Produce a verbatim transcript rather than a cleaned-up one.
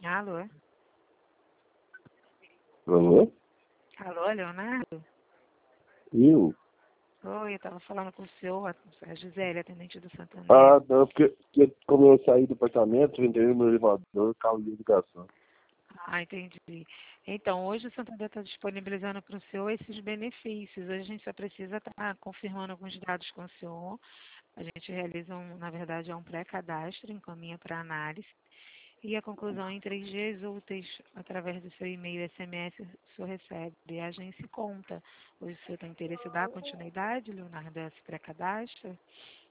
Alô? Alô? Alô, Leonardo? Eu? Oi, eu estava falando com o senhor, a Gisele, atendente do Santander. Ah, não, porque, porque como eu saí do apartamento, entrei no meu elevador, caiu a ligação. Ah, entendi. Então, hoje o Santander está disponibilizando para o senhor esses benefícios. Hoje a gente só precisa estar confirmando alguns dados com o senhor. A gente realiza, um, na verdade, é um pré-cadastro, encaminha para análise. E a conclusão em três dias úteis, através do seu e-mail e S M S, o senhor recebe. E a agência conta. Hoje o senhor tem interesse em dar continuidade, Leonardo, a esse pré-cadastro?